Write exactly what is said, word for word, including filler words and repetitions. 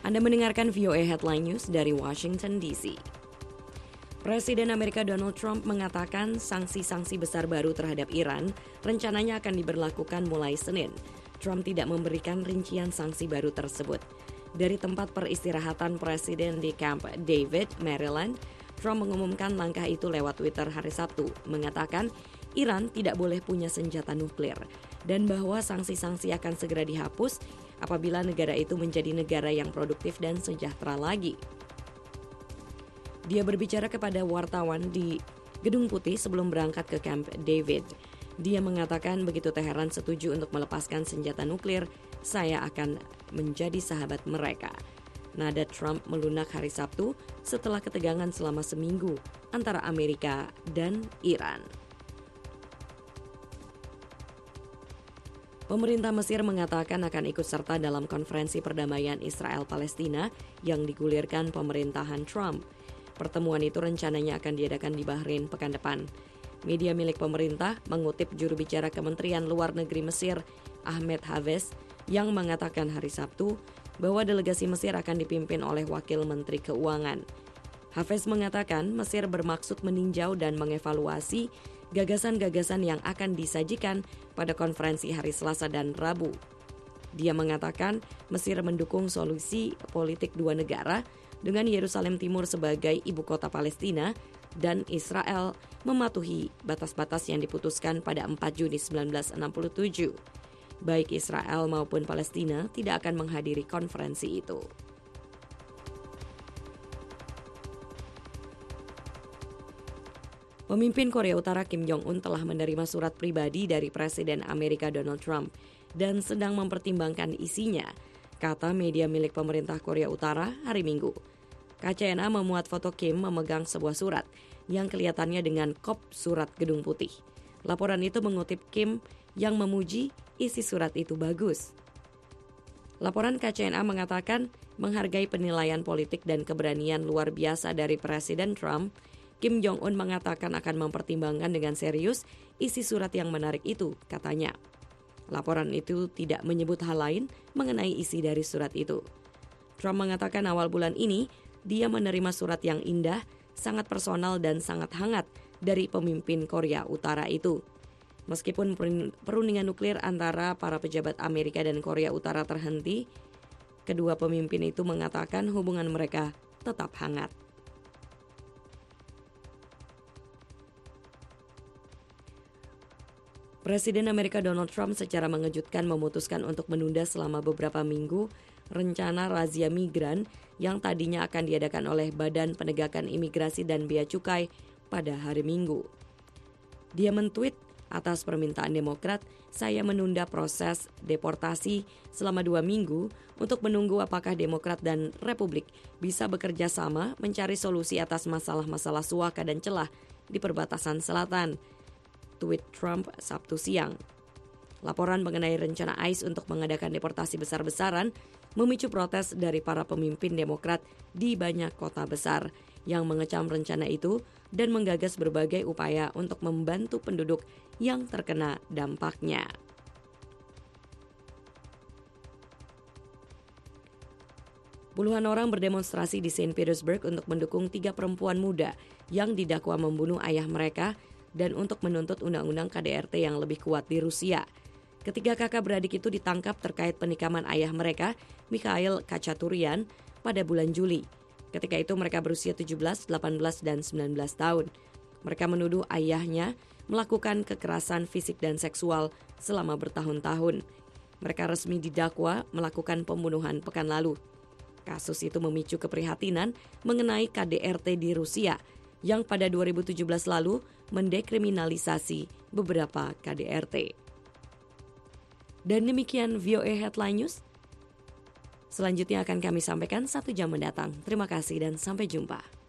Anda mendengarkan V O A Headline News dari Washington D C. Presiden Amerika Donald Trump mengatakan sanksi-sanksi besar baru terhadap Iran rencananya akan diberlakukan mulai Senin. Trump tidak memberikan rincian sanksi baru tersebut. Dari tempat peristirahatan Presiden di Camp David, Maryland, Trump mengumumkan langkah itu lewat Twitter hari Sabtu, mengatakan Iran tidak boleh punya senjata nuklir dan bahwa sanksi-sanksi akan segera dihapus apabila negara itu menjadi negara yang produktif dan sejahtera lagi. Dia berbicara kepada wartawan di Gedung Putih sebelum berangkat ke Camp David. Dia mengatakan begitu Teheran setuju untuk melepaskan senjata nuklir, saya akan menjadi sahabat mereka. Nada Trump melunak hari Sabtu setelah ketegangan selama seminggu antara Amerika dan Iran. Pemerintah Mesir mengatakan akan ikut serta dalam konferensi perdamaian Israel-Palestina yang digulirkan pemerintahan Trump. Pertemuan itu rencananya akan diadakan di Bahrain pekan depan. Media milik pemerintah mengutip juru bicara Kementerian Luar Negeri Mesir, Ahmed Hafez, yang mengatakan hari Sabtu bahwa delegasi Mesir akan dipimpin oleh Wakil Menteri Keuangan. Hafez mengatakan Mesir bermaksud meninjau dan mengevaluasi gagasan-gagasan yang akan disajikan pada konferensi hari Selasa dan Rabu. Dia mengatakan Mesir mendukung solusi politik dua negara dengan Yerusalem Timur sebagai ibu kota Palestina dan Israel mematuhi batas-batas yang diputuskan pada empat Juni seribu sembilan ratus enam puluh tujuh. Baik Israel maupun Palestina tidak akan menghadiri konferensi itu. Pemimpin Korea Utara Kim Jong-un telah menerima surat pribadi dari Presiden Amerika Donald Trump dan sedang mempertimbangkan isinya, kata media milik pemerintah Korea Utara hari Minggu. K C N A memuat foto Kim memegang sebuah surat yang kelihatannya dengan kop surat Gedung Putih. Laporan itu mengutip Kim yang memuji isi surat itu bagus. Laporan K C N A mengatakan menghargai penilaian politik dan keberanian luar biasa dari Presiden Trump. Kim Jong-un mengatakan akan mempertimbangkan dengan serius isi surat yang menarik itu, katanya. Laporan itu tidak menyebut hal lain mengenai isi dari surat itu. Trump mengatakan awal bulan ini dia menerima surat yang indah, sangat personal dan sangat hangat dari pemimpin Korea Utara itu. Meskipun perundingan nuklir antara para pejabat Amerika dan Korea Utara terhenti, kedua pemimpin itu mengatakan hubungan mereka tetap hangat. Presiden Amerika Donald Trump secara mengejutkan memutuskan untuk menunda selama beberapa minggu rencana razia migran yang tadinya akan diadakan oleh Badan Penegakan Imigrasi dan Bea Cukai pada hari Minggu. Dia men-tweet atas permintaan Demokrat, saya menunda proses deportasi selama dua minggu untuk menunggu apakah Demokrat dan Republik bisa bekerja sama mencari solusi atas masalah-masalah suaka dan celah di perbatasan selatan. Tweet Trump Sabtu siang. Laporan mengenai rencana I C E untuk mengadakan deportasi besar-besaran memicu protes dari para pemimpin Demokrat di banyak kota besar yang mengecam rencana itu dan menggagas berbagai upaya untuk membantu penduduk yang terkena dampaknya. Puluhan orang berdemonstrasi di Saint Petersburg untuk mendukung tiga perempuan muda yang didakwa membunuh ayah mereka dan untuk menuntut undang-undang K D R T yang lebih kuat di Rusia. Ketiga kakak beradik itu ditangkap terkait penikaman ayah mereka, Mikhail Khachaturian, pada bulan Juli. Ketika itu mereka berusia tujuh belas, delapan belas, dan sembilan belas tahun. Mereka menuduh ayahnya melakukan kekerasan fisik dan seksual selama bertahun-tahun. Mereka resmi didakwa melakukan pembunuhan pekan lalu. Kasus itu memicu keprihatinan mengenai K D R T di Rusia yang pada dua ribu tujuh belas lalu mendekriminalisasi beberapa K D R T. Dan demikian V O A Headline News. Selanjutnya akan kami sampaikan satu jam mendatang. Terima kasih dan sampai jumpa.